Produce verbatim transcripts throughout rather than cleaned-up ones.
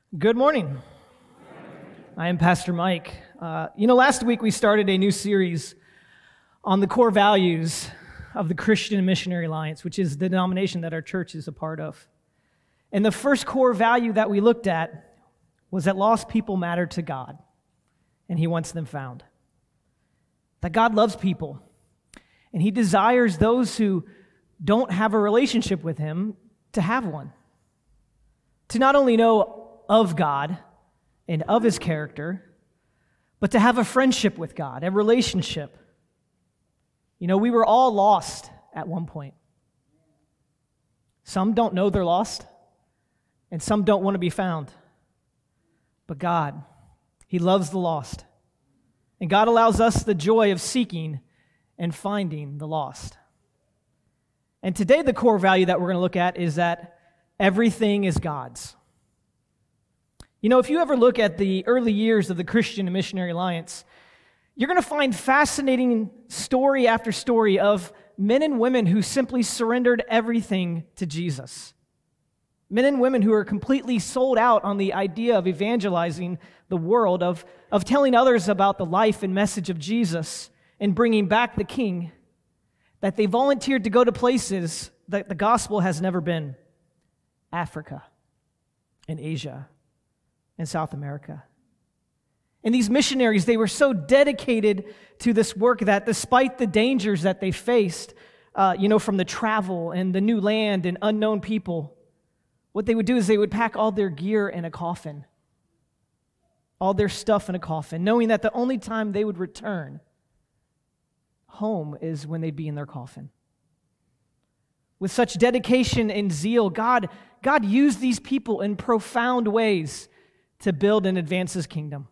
Good morning. I am Pastor Mike. Uh, you know, last week we started a new series on the core values of the Christian Missionary Alliance, which is the denomination that our church is a part of. And the first core value that we looked at was that lost people matter to God, and He wants them found. That God loves people, and He desires those who don't have a relationship with Him to have one. To not only know of God and of His character, but to have a friendship with God, a relationship. You know, we were all lost at one point. Some don't know they're lost, and some don't want to be found. But God, He loves the lost. And God allows us the joy of seeking and finding the lost. And today the core value that we're going to look at is that everything is God's. You know, if you ever look at the early years of the Christian Missionary Alliance, you're going to find fascinating story after story of men and women who simply surrendered everything to Jesus. Men and women who are completely sold out on the idea of evangelizing the world, of, of telling others about the life and message of Jesus and bringing back the King, that they volunteered to go to places that the gospel has never been. Africa and Asia and South America. And these missionaries, they were so dedicated to this work that despite the dangers that they faced, uh, you know, from the travel and the new land and unknown people, what they would do is they would pack all their gear in a coffin, all their stuff in a coffin, knowing that the only time they would return home is when they'd be in their coffin. With such dedication and zeal, God, God used these people in profound ways to build and advance His kingdom.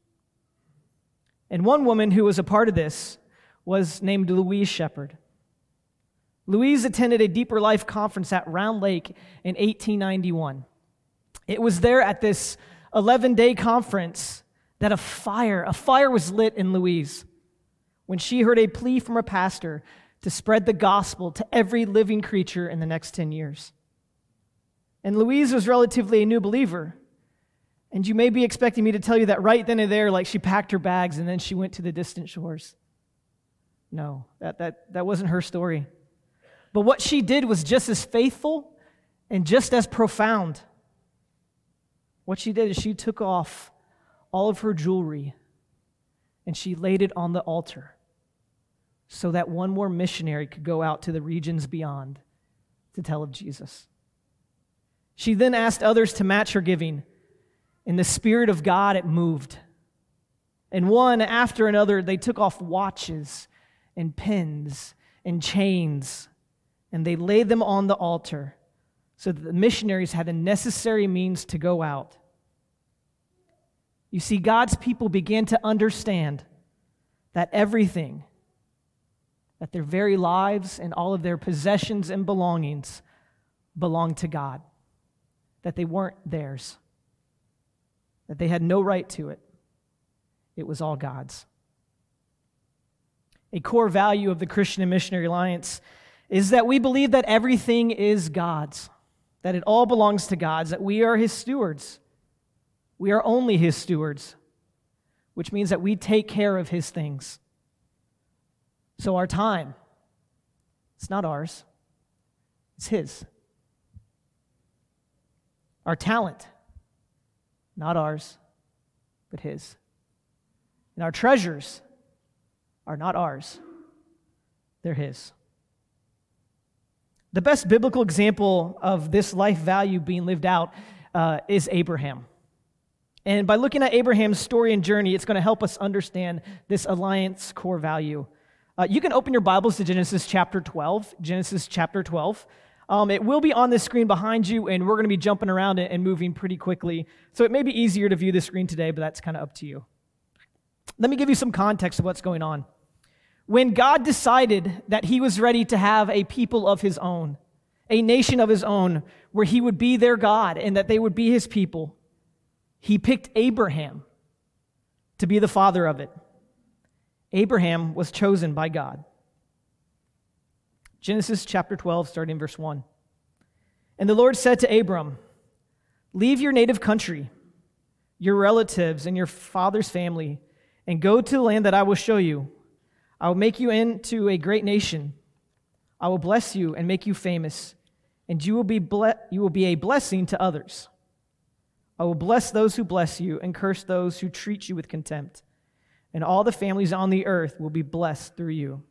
And one woman who was a part of this was named Louise Shepherd. Louise attended a Deeper Life conference at Round Lake in eighteen ninety-one. It was there at this eleven-day conference that a fire, a fire was lit in Louise when she heard a plea from a pastor to spread the gospel to every living creature in the next ten years. And Louise was relatively a new believer. And you may be expecting me to tell you that right then and there, like she packed her bags and then she went to the distant shores. No, that, that, that wasn't her story. But what she did was just as faithful and just as profound. What she did is she took off all of her jewelry and she laid it on the altar so that one more missionary could go out to the regions beyond to tell of Jesus. She then asked others to match her giving. In the Spirit of God, it moved. And one after another, they took off watches and pins and chains, and they laid them on the altar so that the missionaries had the necessary means to go out. You see, God's people began to understand that everything, that their very lives and all of their possessions and belongings belonged to God, that they weren't theirs, that they had no right to it. It was all God's. A core value of the Christian and Missionary Alliance is that we believe that everything is God's, that it all belongs to God, that we are His stewards. We are only His stewards, which means that we take care of His things. So our time, it's not ours, it's His. Our talent, not ours, but His. And our treasures are not ours, they're His. The best biblical example of this life value being lived out uh, is Abraham. And by looking at Abraham's story and journey, it's going to help us understand this alliance core value. Uh, you can open your Bibles to Genesis chapter twelve. Genesis chapter twelve. Um, it will be on the screen behind you, and we're going to be jumping around it and moving pretty quickly. So it may be easier to view the screen today, but that's kind of up to you. Let me give you some context of what's going on. When God decided that He was ready to have a people of His own, a nation of His own, where He would be their God and that they would be His people, He picked Abraham to be the father of it. Abraham was chosen by God. Genesis chapter twelve, starting in verse one. And the Lord said to Abram, "Leave your native country your relatives and your father's family, and go to the land that I will show you. I will make you into a great nation. I will bless you and make you famous, and you will be ble- you will be a blessing to others. I will bless those who bless you and curse those who treat you with contempt, and all the families on the earth will be blessed through you."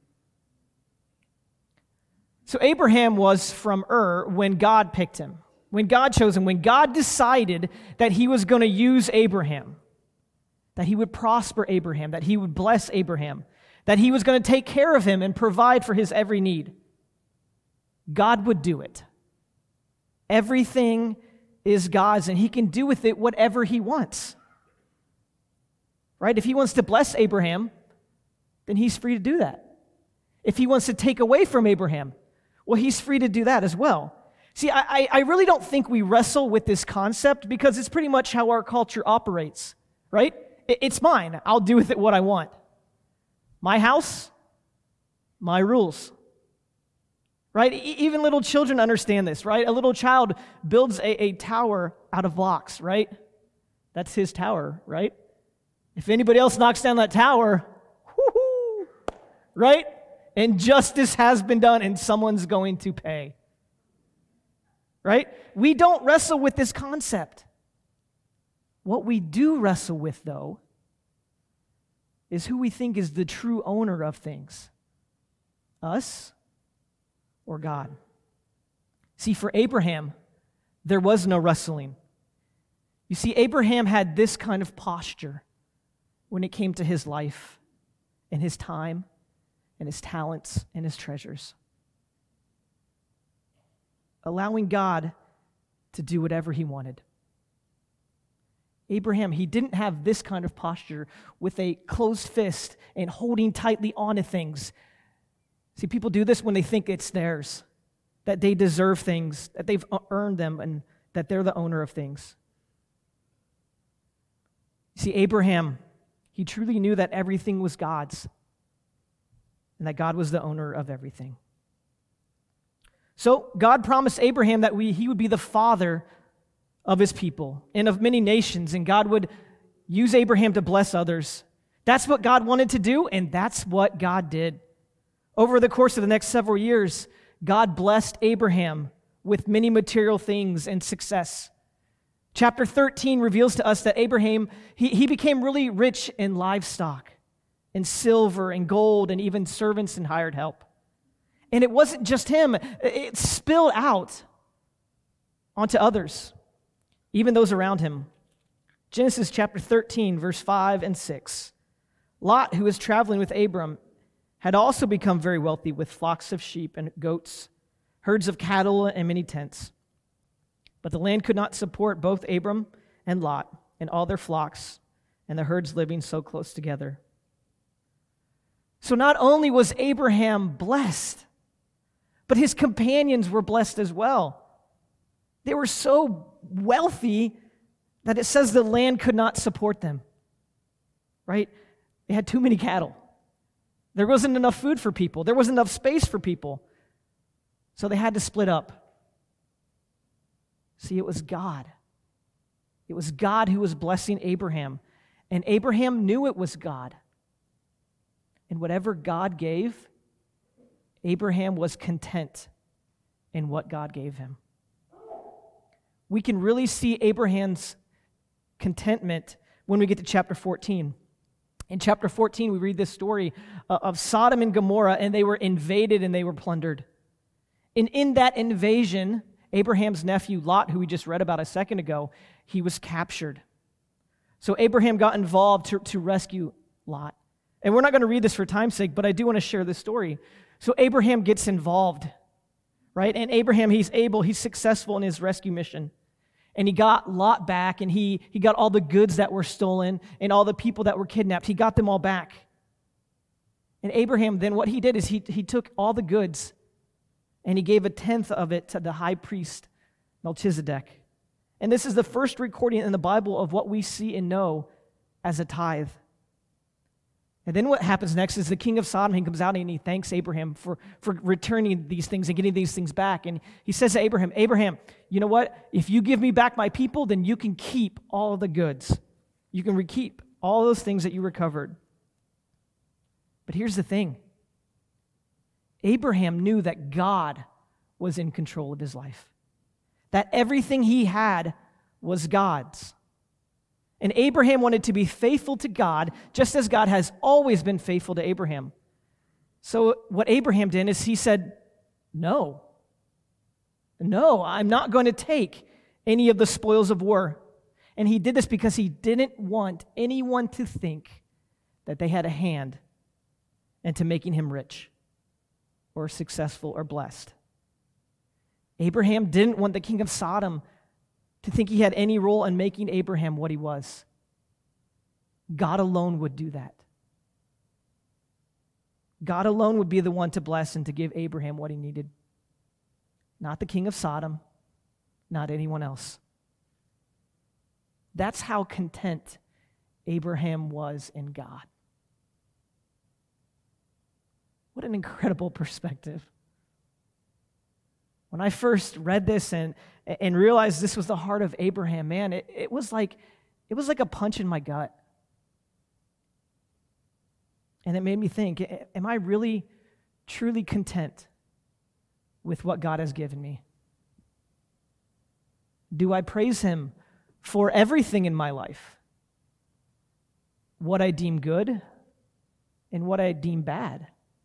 So Abraham was from Ur when God picked him, when God chose him, when God decided that he was going to use Abraham, that he would prosper Abraham, that he would bless Abraham, that he was going to take care of him and provide for his every need. God would do it. Everything is God's, and he can do with it whatever he wants. Right? If he wants to bless Abraham, then he's free to do that. If he wants to take away from Abraham, well, he's free to do that as well. See, I, I really don't think we wrestle with this concept because it's pretty much how our culture operates, right? It's mine. I'll do with it what I want. My house, my rules. Right? Even little children understand this, right? A little child builds a, a tower out of blocks, right? That's his tower, right? If anybody else knocks down that tower, whoo-hoo, right? And justice has been done and someone's going to pay. Right? We don't wrestle with this concept. What we do wrestle with, though, is who we think is the true owner of things. Us or God. See, for Abraham, there was no wrestling. You see, Abraham had this kind of posture when it came to his life and his time and his talents and his treasures. Allowing God to do whatever he wanted. Abraham, he didn't have this kind of posture with a closed fist and holding tightly onto things. See, people do this when they think it's theirs, that they deserve things, that they've earned them, and that they're the owner of things. See, Abraham, he truly knew that everything was God's, and that God was the owner of everything. So God promised Abraham that we, he would be the father of his people and of many nations, and God would use Abraham to bless others. That's what God wanted to do, and that's what God did. Over the course of the next several years, God blessed Abraham with many material things and success. Chapter thirteen reveals to us that Abraham, he, he became really rich in livestock, in silver and gold, and even servants and hired help. And it wasn't just him, it spilled out onto others, even those around him. Genesis chapter thirteen, verse five and six. Lot, who was traveling with Abram, had also become very wealthy with flocks of sheep and goats, herds of cattle, and many tents. But the land could not support both Abram and Lot and all their flocks and the herds living so close together. So not only was Abraham blessed, but his companions were blessed as well. They were so wealthy that it says the land could not support them, right? They had too many cattle. There wasn't enough food for people. There wasn't enough space for people. So they had to split up. See, it was God. It was God who was blessing Abraham. And Abraham knew it was God. And whatever God gave, Abraham was content in what God gave him. We can really see Abraham's contentment when we get to chapter fourteen. In chapter fourteen, we read this story of Sodom and Gomorrah, and they were invaded and they were plundered. And in that invasion, Abraham's nephew, Lot, who we just read about a second ago, he was captured. So Abraham got involved to, to rescue Lot. And we're not going to read this for time's sake, but I do want to share this story. So Abraham gets involved, right? And Abraham, he's able, he's successful in his rescue mission. And he got Lot back, and he, he got all the goods that were stolen and all the people that were kidnapped. He got them all back. And Abraham, then what he did is he, he took all the goods and he gave a tenth of it to the high priest, Melchizedek. And this is the first recording in the Bible of what we see and know as a tithe. And then what happens next is the king of Sodom, he comes out and he thanks Abraham for, for returning these things and getting these things back. And he says to Abraham, Abraham, you know what? If you give me back my people, then you can keep all of the goods. You can keep all those things that you recovered. But here's the thing. Abraham knew that God was in control of his life, that everything he had was God's. And Abraham wanted to be faithful to God, just as God has always been faithful to Abraham. So what Abraham did is he said, no, no, I'm not going to take any of the spoils of war. And he did this because he didn't want anyone to think that they had a hand into making him rich or successful or blessed. Abraham didn't want the king of Sodom to think he had any role in making Abraham what he was. God alone would do that. God alone would be the one to bless and to give Abraham what he needed. Not the king of Sodom, not anyone else. That's how content Abraham was in God. What an incredible perspective. When I first read this and, and realized this was the heart of Abraham, man, it, it was like it was like a punch in my gut. And it made me think, am I really, truly content with what God has given me? Do I praise him for everything in my life? What I deem good and what I deem bad?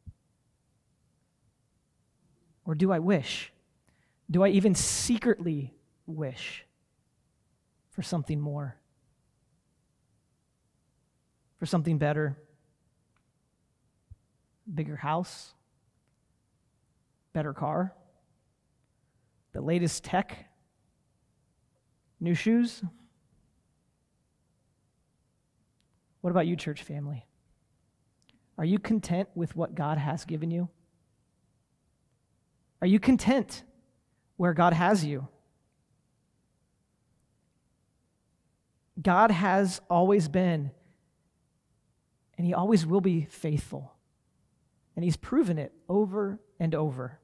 Or do I wish? Do I even secretly wish for something more? For something better? Bigger house? Better car? The latest tech? New shoes? What about you, church family? Are you content with what God has given you? Are you content where God has you? God has always been, and he always will be faithful. And he's proven it over and over.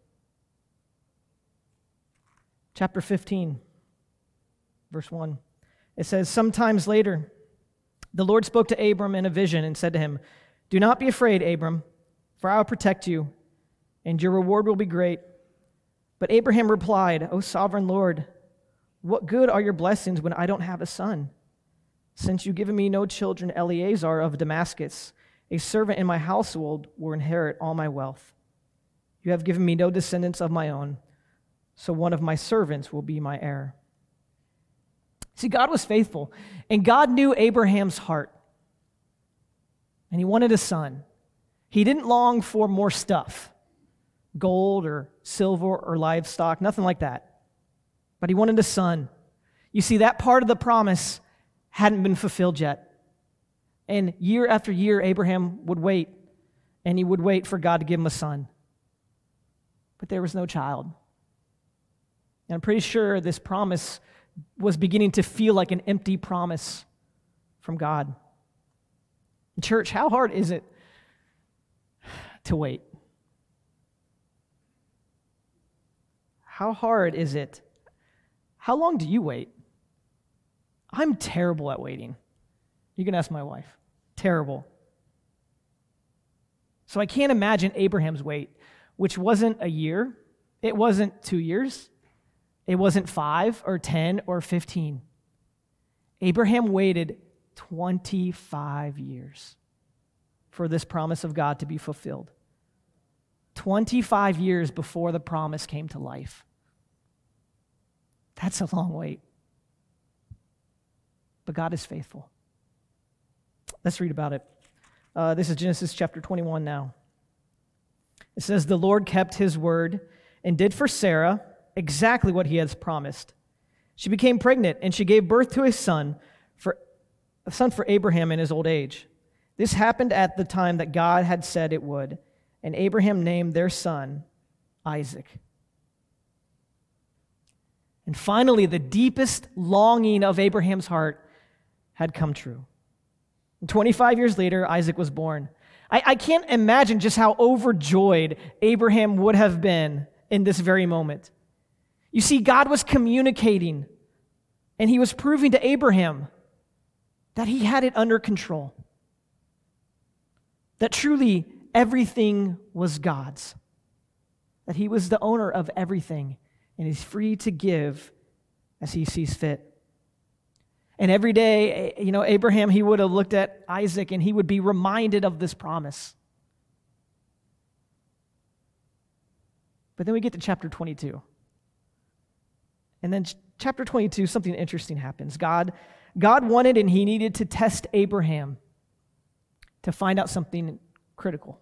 Chapter fifteen, verse one. It says, "Sometimes later, the Lord spoke to Abram in a vision and said to him, 'Do not be afraid, Abram, for I will protect you, and your reward will be great.' But Abraham replied, 'O sovereign Lord, what good are your blessings when I don't have a son? Since you've given me no children, Eleazar of Damascus, a servant in my household, will inherit all my wealth. You have given me no descendants of my own, so one of my servants will be my heir.'" See, God was faithful, and God knew Abraham's heart, and he wanted a son. He didn't long for more stuff, gold or silver or livestock, nothing like that. But he wanted a son. You see, that part of the promise hadn't been fulfilled yet. And year after year, Abraham would wait, and he would wait for God to give him a son. But there was no child. And I'm pretty sure this promise was beginning to feel like an empty promise from God. Church, how hard is it to wait? How hard is it? How long do you wait? I'm terrible at waiting. You can ask my wife. Terrible. So I can't imagine Abraham's wait, which wasn't a year. It wasn't two years. It wasn't five or ten or fifteen. Abraham waited twenty-five years for this promise of God to be fulfilled. twenty-five years before the promise came to life. That's a long wait. But God is faithful. Let's read about it. Uh, this is Genesis chapter twenty-one now. It says, "The Lord kept his word and did for Sarah exactly what he has promised. She became pregnant, and she gave birth to a son for a son for Abraham in his old age. This happened at the time that God had said it would, and Abraham named their son Isaac." And finally, the deepest longing of Abraham's heart had come true. And twenty-five years later, Isaac was born. I, I can't imagine just how overjoyed Abraham would have been in this very moment. You see, God was communicating, and he was proving to Abraham that he had it under control, that truly everything was God's, that he was the owner of everything and is free to give as he sees fit. And every day, you know, Abraham, he would have looked at Isaac and he would be reminded of this promise. But then we get to chapter twenty-two. And then chapter twenty-two, something interesting happens. God, God wanted and he needed to test Abraham to find out something critical.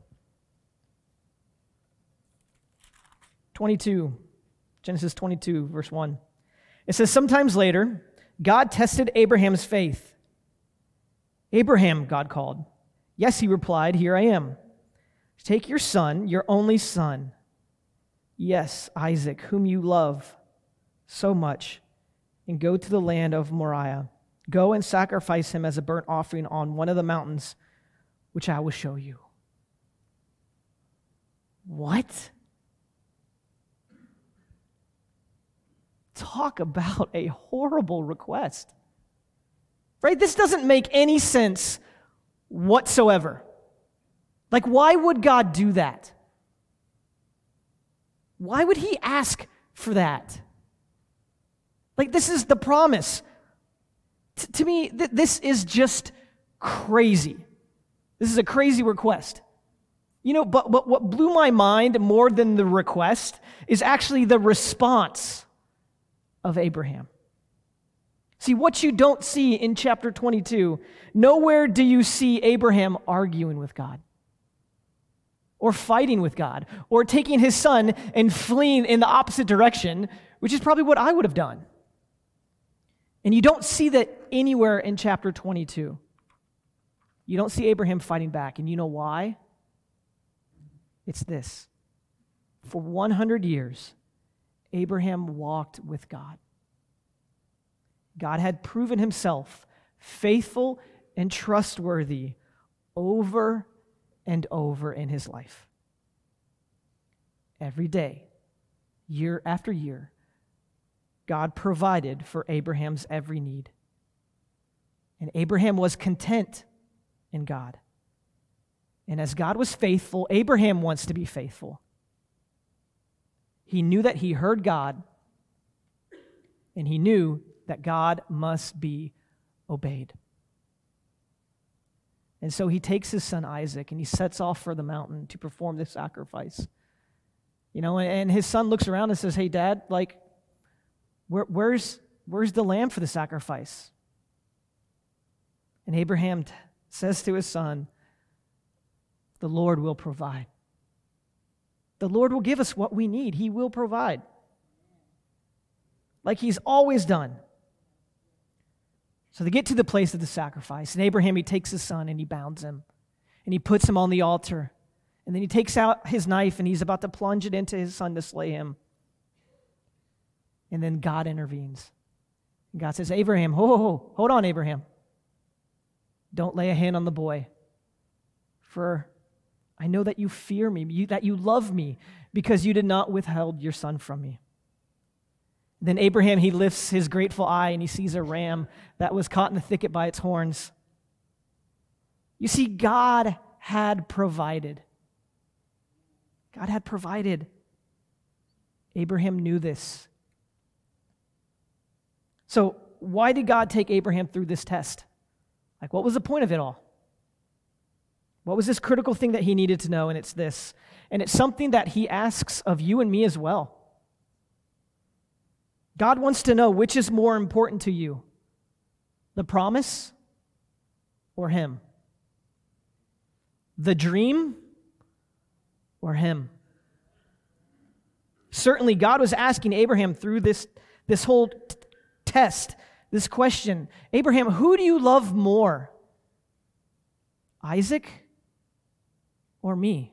twenty-two, Genesis twenty-two, verse one. It says, "Sometimes later, God tested Abraham's faith. 'Abraham,' God called. 'Yes,' he replied, 'here I am. Take your son, your only son, yes, Isaac, whom you love so much, and go to the land of Moriah. Go and sacrifice him as a burnt offering on one of the mountains, which I will show you.'" What? Talk about a horrible request. Right? This doesn't make any sense whatsoever. Like, why would God do that? Why would he ask for that? Like, this is the promise. T- to me, th- this is just crazy. This is a crazy request. You know, but, but what blew my mind more than the request is actually the response of Abraham. See, what you don't see in chapter twenty-two, nowhere do you see Abraham arguing with God, or fighting with God, or taking his son and fleeing in the opposite direction, which is probably what I would have done. And you don't see that anywhere in chapter twenty-two. You don't see Abraham fighting back, and you know why? It's this. For one hundred years, Abraham walked with God. God had proven himself faithful and trustworthy over and over in his life. Every day, year after year, God provided for Abraham's every need. And Abraham was content in God. And as God was faithful, Abraham wants to be faithful. He knew that he heard God, and he knew that God must be obeyed. And so he takes his son Isaac, and he sets off for the mountain to perform this sacrifice. You know, and his son looks around and says, "Hey, Dad, like, where, where's, where's the lamb for the sacrifice?" And Abraham t- says to his son, "The Lord will provide. The Lord will give us what we need. He will provide. Like he's always done." So they get to the place of the sacrifice, and Abraham, he takes his son and he bounds him, and he puts him on the altar, and then he takes out his knife and he's about to plunge it into his son to slay him. And then God intervenes. And God says, "Abraham, ho, ho, ho, hold on, Abraham. Don't lay a hand on the boy, for I know that you fear me, you, that you love me, because you did not withhold your son from me." Then Abraham, he lifts his grateful eye and he sees a ram that was caught in the thicket by its horns. You see, God had provided. God had provided. Abraham knew this. So why did God take Abraham through this test? Like, what was the point of it all? What was this critical thing that he needed to know? And it's this. And it's something that he asks of you and me as well. God wants to know which is more important to you, the promise or him? The dream or him? Certainly, God was asking Abraham through this, this whole t- test, this question, "Abraham, who do you love more, Isaac or me?"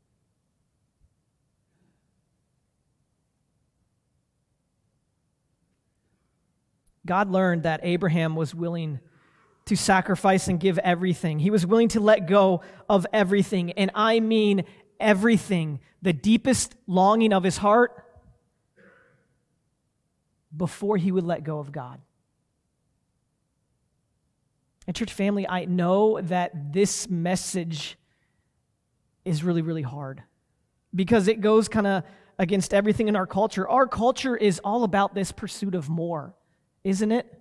God learned that Abraham was willing to sacrifice and give everything. He was willing to let go of everything, and I mean everything, the deepest longing of his heart, before he would let go of God. And church family, I know that this message is really, really hard because it goes kind of against everything in our culture. Our culture is all about this pursuit of more, isn't it?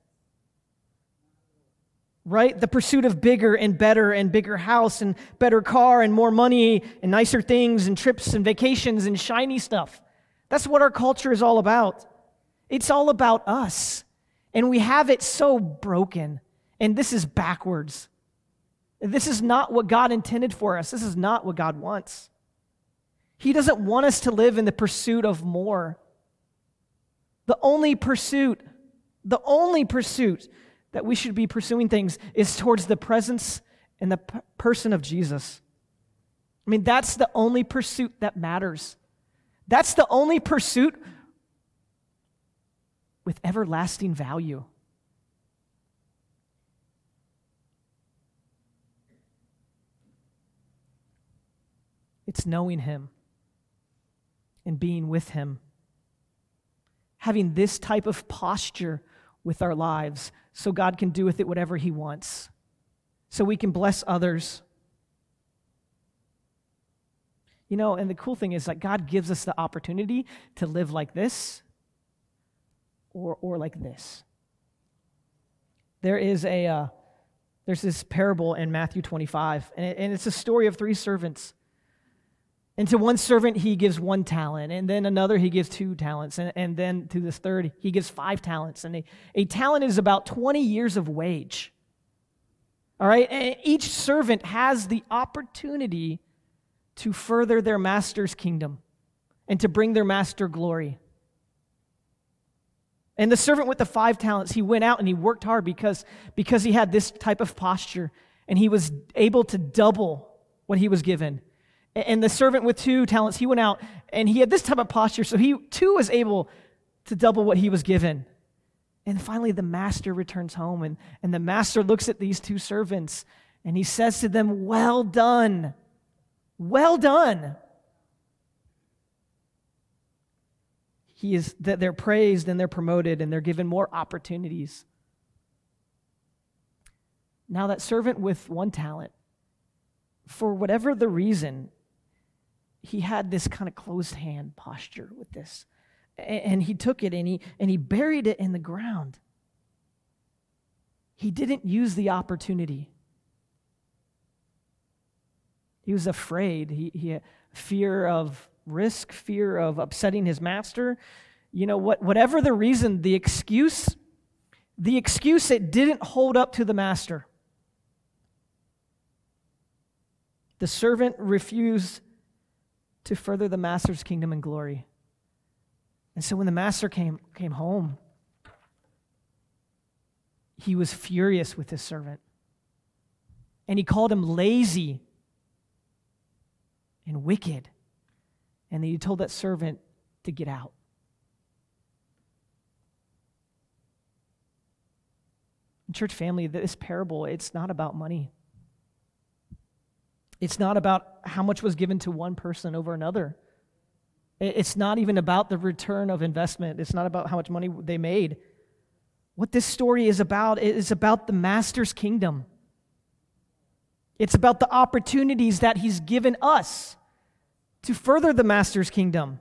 Right? The pursuit of bigger and better and bigger house and better car and more money and nicer things and trips and vacations and shiny stuff. That's what our culture is all about. It's all about us. And we have it so broken. And this is backwards. This is not what God intended for us. This is not what God wants. He doesn't want us to live in the pursuit of more. The only pursuit, the only pursuit that we should be pursuing things is towards the presence and the p- person of Jesus. I mean, that's the only pursuit that matters. That's the only pursuit with everlasting value. It's knowing Him and being with Him. Having this type of posture with our lives so God can do with it whatever He wants. So we can bless others. You know, and the cool thing is that God gives us the opportunity to live like this or, or like this. There is a, uh, there's this parable in Matthew twenty-five, and, it, and it's a story of three servants. And to one servant, he gives one talent, and then another, he gives two talents, and, and then to this third, he gives five talents. And a, a talent is about twenty years of wage. All right? And each servant has the opportunity to further their master's kingdom and to bring their master glory. And the servant with the five talents, he went out and he worked hard because, because he had this type of posture, and he was able to double what he was given. And the servant with two talents, he went out and he had this type of posture, so he too was able to double what he was given. And finally, the master returns home, and, and the master looks at these two servants, and he says to them, "Well done, well done." He is that they're praised and they're promoted and they're given more opportunities. Now that servant with one talent, for whatever the reason, he had this kind of closed hand posture with this. And he took it and he, and he buried it in the ground. He didn't use the opportunity. He was afraid. He, he had fear of risk, fear of upsetting his master. You know, what, whatever the reason, the excuse, the excuse, it didn't hold up to the master. The servant refused to further the master's kingdom and glory. And so when the master came, came home, he was furious with his servant. And he called him lazy and wicked. And he told that servant to get out. Church family, this parable, it's not about money. It's not about how much was given to one person over another. It's not even about the return of investment. It's not about how much money they made. What this story is about is about the master's kingdom. It's about the opportunities that he's given us to further the master's kingdom.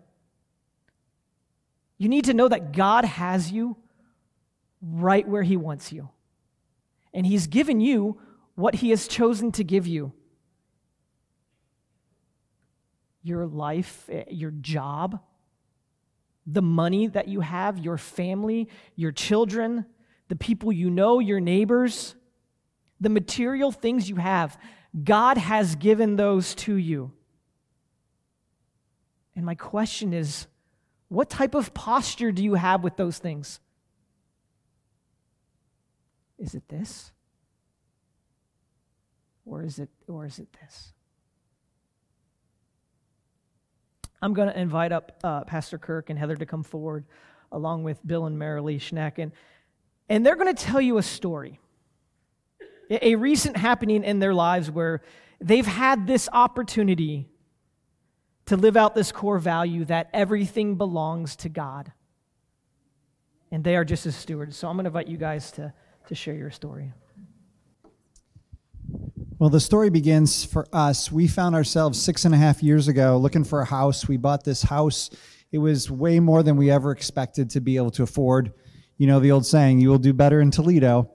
You need to know that God has you right where he wants you. And he's given you what he has chosen to give you. Your life, your job, the money that you have, your family, your children, the people you know, your neighbors, the material things you have. God has given those to you. And my question is, what type of posture do you have with those things? Is it this? Or is it, or is it this? I'm going to invite up uh, Pastor Kirk and Heather to come forward, along with Bill and Marilee Schneck, and, and they're going to tell you a story, a, a recent happening in their lives where they've had this opportunity to live out this core value that everything belongs to God, and they are just as stewards. So I'm going to invite you guys to, to share your story. Well, the story begins for us. We found ourselves six and a half years ago looking for a house. We bought this house. It was way more than we ever expected to be able to afford. You know the old saying, you will do better in Toledo.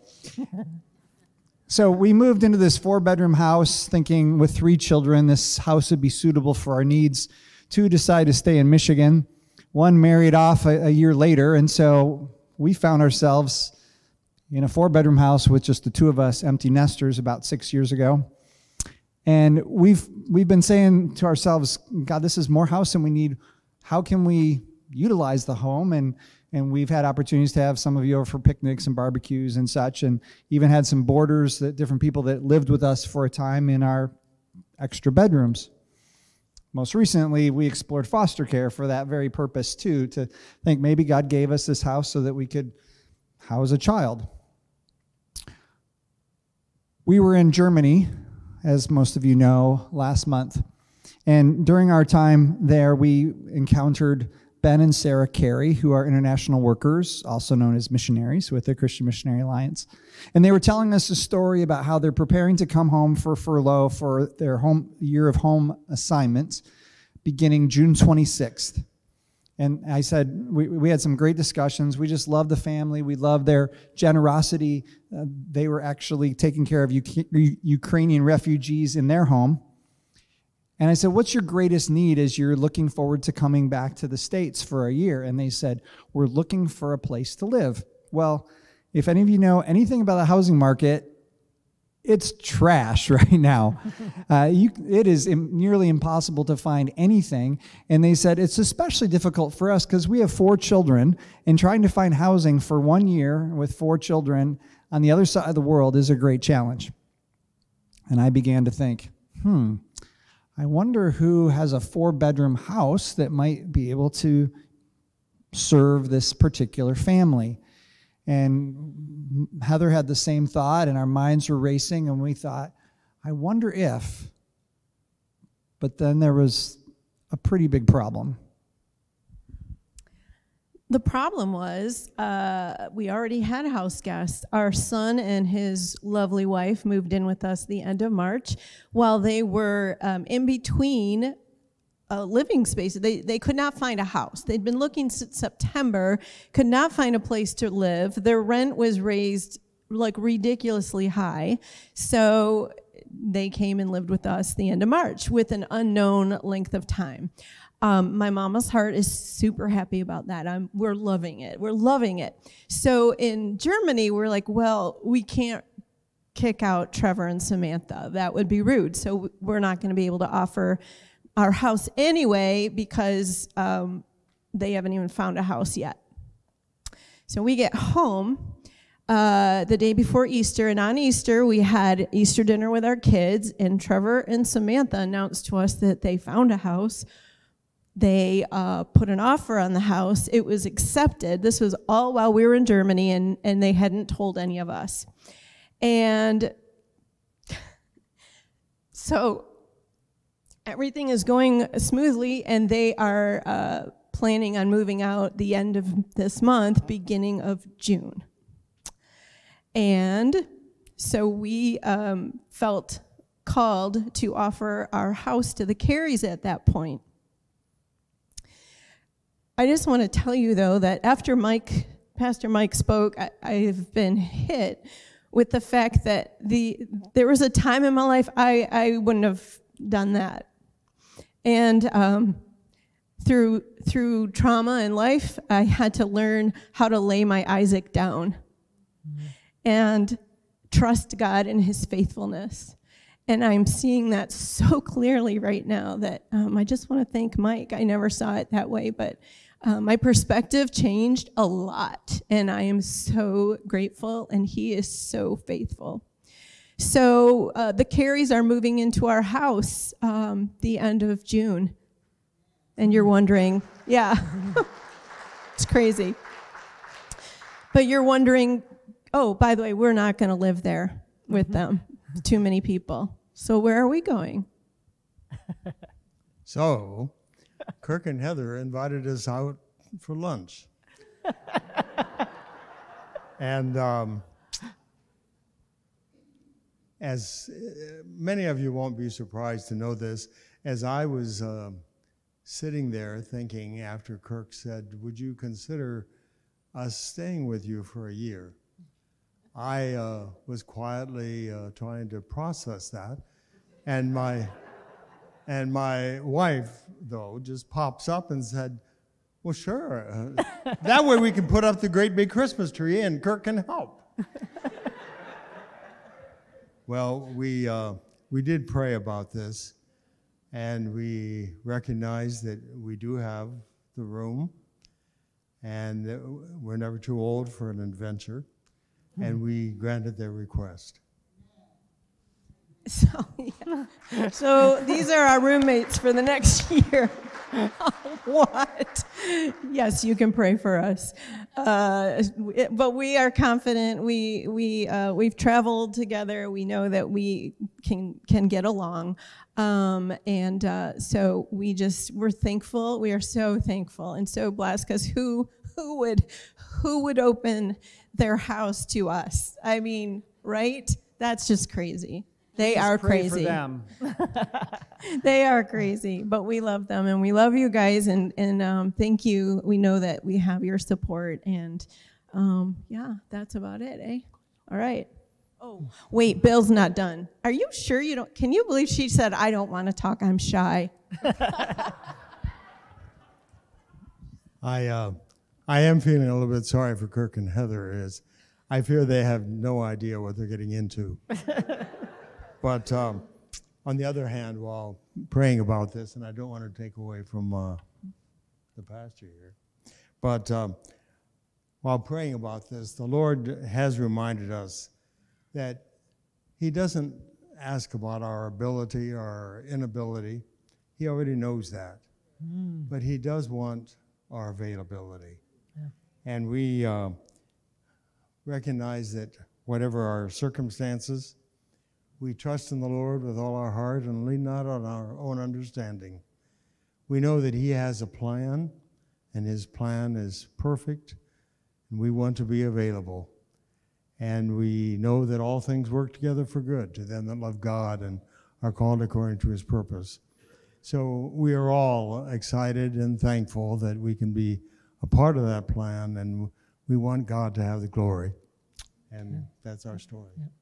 So we moved into this four-bedroom house thinking with three children, this house would be suitable for our needs. Two decided to stay in Michigan. One married off a, a year later, and so we found ourselves in a four-bedroom house with just the two of us, empty nesters, about six years ago. And we've we've been saying to ourselves, God, this is more house than we need. How can we utilize the home? And and we've had opportunities to have some of you over for picnics and barbecues and such, and even had some boarders, that different people that lived with us for a time in our extra bedrooms. Most recently, we explored foster care for that very purpose too, to think maybe God gave us this house so that we could house a child. We were in Germany, as most of you know, last month. And during our time there, we encountered Ben and Sarah Carey, who are international workers, also known as missionaries with the Christian Missionary Alliance. And they were telling us a story about how they're preparing to come home for furlough for their home year of home assignments beginning June twenty-sixth. And I said, we, we had some great discussions. We just love the family. We love their generosity. Uh, they were actually taking care of U- Ukrainian refugees in their home. And I said, what's your greatest need as you're looking forward to coming back to the States for a year? And they said, we're looking for a place to live. Well, if any of you know anything about the housing market, it's trash right now. Uh, you, it is im- nearly impossible to find anything. And they said it's especially difficult for us because we have four children, and trying to find housing for one year with four children on the other side of the world is a great challenge. And I began to think, hmm, I wonder who has a four-bedroom house that might be able to serve this particular family. And Heather had the same thought, and our minds were racing, and we thought, I wonder if. But then there was a pretty big problem. The problem was uh, we already had house guests. Our son and his lovely wife moved in with us the end of March. While they were um, in between uh, living spaces, they, they could not find a house. They'd been looking since September, could not find a place to live. Their rent was raised like ridiculously high. So they came and lived with us the end of March with an unknown length of time. Um, my mama's heart is super happy about that. I'm, we're loving it. We're loving it. So in Germany, we're like, well, we can't kick out Trevor and Samantha. That would be rude. So we're not going to be able to offer our house anyway because um, they haven't even found a house yet. So we get home uh, the day before Easter, and on Easter, we had Easter dinner with our kids, and Trevor and Samantha announced to us that they found a house. They uh, put an offer on the house. It was accepted. This was all while we were in Germany, and, and they hadn't told any of us. And so everything is going smoothly, and they are uh, planning on moving out the end of this month, beginning of June. And so we um, felt called to offer our house to the Careys at that point. I just want to tell you, though, that after Mike, Pastor Mike spoke, I, I've been hit with the fact that the there was a time in my life I, I wouldn't have done that. And um, through through trauma in life, I had to learn how to lay my Isaac down mm-hmm. and trust God in his faithfulness. And I'm seeing that so clearly right now that um, I just want to thank Mike. I never saw it that way, but uh, my perspective changed a lot, and I am so grateful, and he is so faithful. So uh, the Careys are moving into our house um, the end of June, and you're wondering, yeah, it's crazy. But you're wondering, oh, by the way, we're not going to live there with mm-hmm. them. Too many people. So where are we going? So, Kirk and Heather invited us out for lunch. and um, as uh, many of you won't be surprised to know this, as I was uh, sitting there thinking after Kirk said, would you consider us staying with you for a year? I uh, was quietly uh, trying to process that, and my and my wife, though, just pops up and said, well, sure. Uh, that way we can put up the great big Christmas tree and Kirk can help. Well, we, uh, we did pray about this, and we recognized that we do have the room, and that we're never too old for an adventure, mm-hmm. and we granted their request. So, yeah. So these are our roommates for the next year. What? Yes, you can pray for us. Uh, but we are confident. We we uh, we've traveled together. We know that we can can get along, um, and uh, so we just we're thankful. We are so thankful and so blessed, because who who would who would open their house to us? I mean, right? That's just crazy. They Please are pray crazy. For them. They are crazy, but we love them, and we love you guys, and and um, thank you. We know that we have your support, and um, yeah, that's about it, eh? All right. Oh, wait, Bill's not done. Are you sure you don't? Can you believe she said, I don't want to talk, I'm shy? I uh, I am feeling a little bit sorry for Kirk and Heather. Is I fear they have no idea what they're getting into. But um, on the other hand, while praying about this, and I don't want to take away from uh, the pastor here, but um, while praying about this, the Lord has reminded us that He doesn't ask about our ability or our inability. He already knows that. Mm. But He does want our availability. Yeah. And we uh, recognize that whatever our circumstances, we trust in the Lord with all our heart and lean not on our own understanding. We know that He has a plan, and His plan is perfect, and we want to be available. And we know that all things work together for good to them that love God and are called according to His purpose. So we are all excited and thankful that we can be a part of that plan, and we want God to have the glory. And yeah. That's our story. Yeah.